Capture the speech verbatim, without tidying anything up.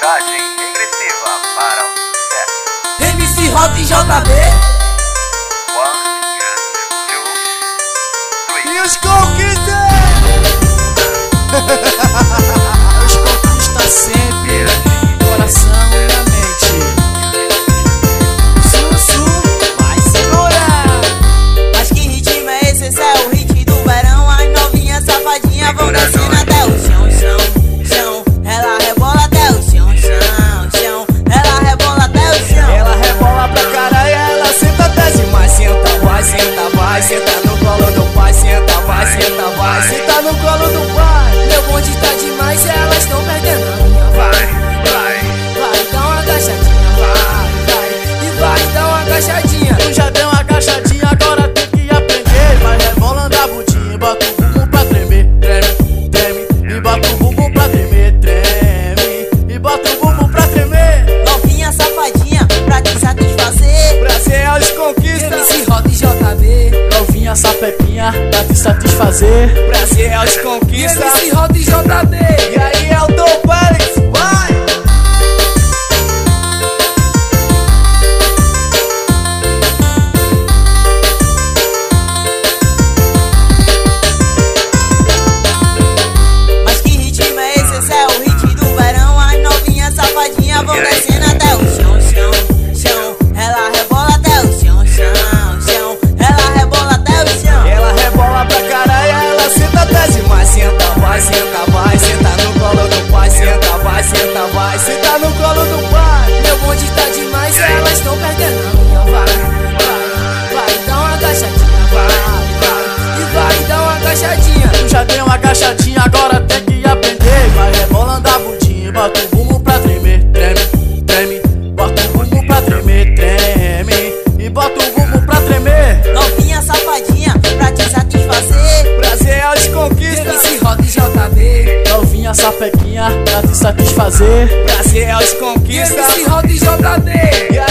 Contagem regressiva para o sucesso. M C Hot J B. One, two, three. E os conquistas? Os conquistas sempre no coração e na mente. Sussu, vai segurar. Mas que ritmo é esse? Esse é o hit do verão. As novinhas safadinhas vão descendo até o chão, chão, chão. Ela rebola até o chão, chão, chão. Ela rebola até o chão. Ela rebola pra caralho, ela senta até demais. Senta, vai, senta, vai, senta no colo do pai. Senta, vai, senta, vai, senta no colo do pai. Meu bonde tá demais e elas estão perdendo a minha. Vai, vai. Vai, dá uma agachadinha, vai, vai. E vai, dá uma agachadinha. Tu já deu uma agachadinha, agora tem que aprender. Vai rebolando a bundinha e bota o bumbum pra tremer. Treme, treme, e bota o bumbum pra tremer. Treme, e bota o bumbum pra tremer. Novinha safadinha pra te satisfazer. Prazer aos conquistas. M C Hot J B. Novinha sapepinha pra te satisfazer. Prazer aos conquistas. M C Hot J B. E aí é o Dom Félix, vai! Mas que ritmo é esse? Esse é o hit do verão. As novinhas safadinhas vão descendo até o chão, chão, chão. Ela rebola até o chão, chão, chão. Ela rebola até o chão. Ela rebola pra caralho, ela senta até demais. Senta, vai, senta, vai, senta no colo do pai. Senta, vai, senta, vai, senta no colo do pai. Meu bonde tá demais e elas estão perdendo a minha. Vai, vai, vai, dá uma agachadinha, vai, vai. E vai, dá uma agachadinha. Tu já deu uma agachadinha, agora tem que aprender. Vai rebolando a bundinha e bota o bumbum pra tremer. Treme, treme, bota o bumbum pra tremer. Treme, e bota o bumbum pra tremer. Novinha safadinha pra te satisfazer. Prazer aos conquistas. M C Hot J B. Novinha sapequinha pra te satisfazer. Prazer aos conquistas. M C Hot J B. E